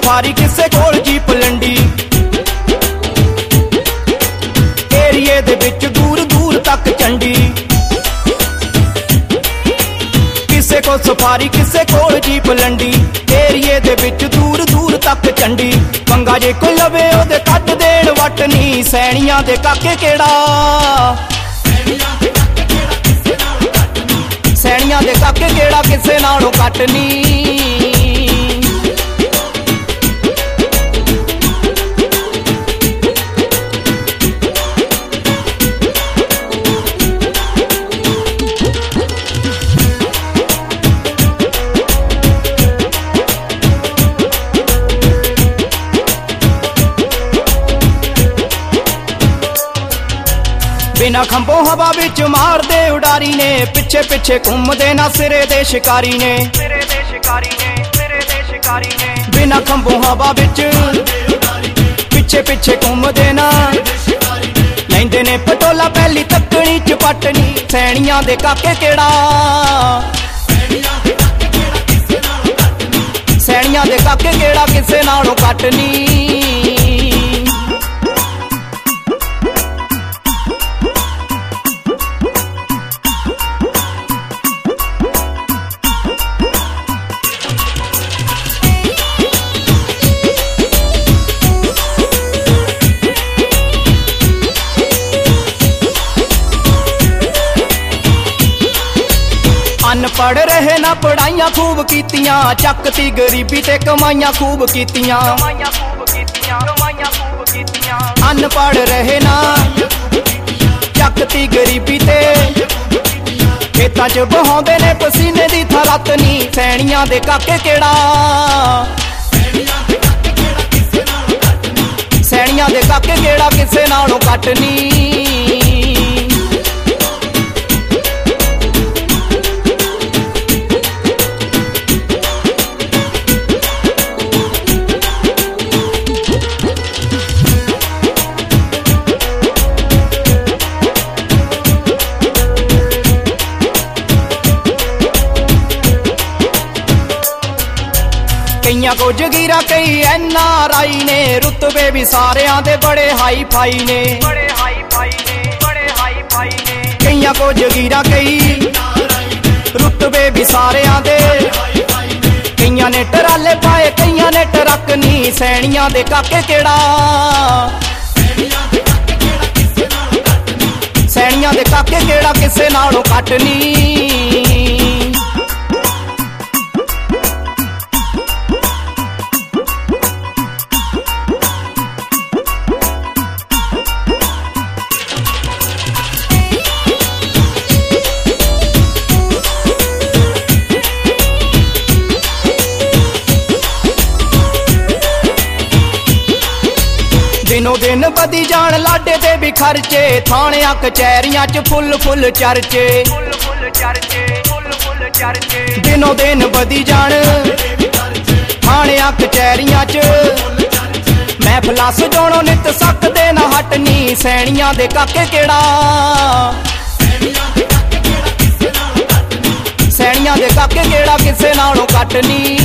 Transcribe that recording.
Safari किसे कोल jeep Landi, एरिए दे विच दूर दूर तक चंडी। किसे को सफारी किसे कोल जीप लंडी, एरिए दे विच दूर दूर तक चंडी। पंगा जे कोई लवे ओदे कट देण वटनी, सैनियां दे काके केड़ा, सैनियां दे काके केड़ा किसे नालों कटनी। बिना खंभों हवा विच मार दे उडारी ने, पिछे पिछे घूमदे ना सिरे दे शिकारी ने, सिरे दे शिकारी ने, सिरे दे शिकारी ने। बिना खंभों हवा विच पिछे पिछे घूमदे ना, लैंदे ने पटोला पहली तकनी च पटनी, सैनियां दे काके केड़ा, सैनियां दे काके केड़ा किसे नालों कटनी। अनपढ़ रहे ना पढ़ाइयां खूब कीतियां, चकती गरीबी ते कमाइयां खूब कीतियां, अनपढ़ रहे ना चकती गरीबी ते, खेतां च बहाउंदे ने पसीने दी थरतनी, सैनियां दे काके केड़ा, सैनियां दे काके केड़ा किसे नालों कटनी। कईयां को जगीरा कई NRI ने, रुतबे भी सारियां दे बड़े हाई फाई ने, बड़े हाई फाई ने, बड़े हाई फाई ने। कईयां को जगीरा कई रुतबे भी सारियां दे, कईयां ने टराले पाए कईयां ने टरकनी, सैनियां दे काके केड़ा, सैनियां दे काके केड़ा किसे नालों कटनी। दिनों दिन बदी जान लाडे दे भी खर्चे, थाणियां कचहरियां च फुल फुल चर्चे, दिनों दिन बदी जान थाणियां कचहरियां च, महफिलां सजाउणों नित सकदे ना हटनी, सैनियां दे काके केड़ा, सैनियां दे काके केड़ा किसे नालों कटनी।